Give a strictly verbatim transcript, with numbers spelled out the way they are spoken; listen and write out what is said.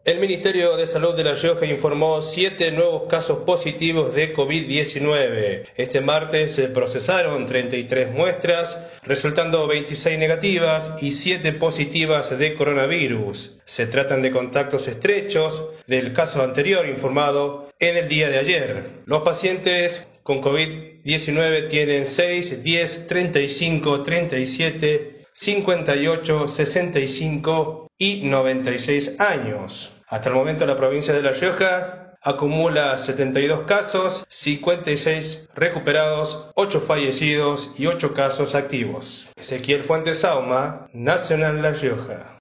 El Ministerio de Salud de La Rioja informó siete nuevos casos positivos de COVID diecinueve. Este martes se procesaron treinta y tres muestras, resultando veintiséis negativas y siete positivas de coronavirus. Se tratan de contactos estrechos del caso anterior informado en el día de ayer. Los pacientes con COVID diecinueve tienen seis, diez, treinta y cinco, treinta y siete, cincuenta y ocho, sesenta y cinco y noventa y seis años. Hasta el momento la provincia de La Rioja acumula setenta y dos casos, cincuenta y seis recuperados, ocho fallecidos y ocho casos activos. Ezequiel Fuentes Sauma, Nacional La Rioja.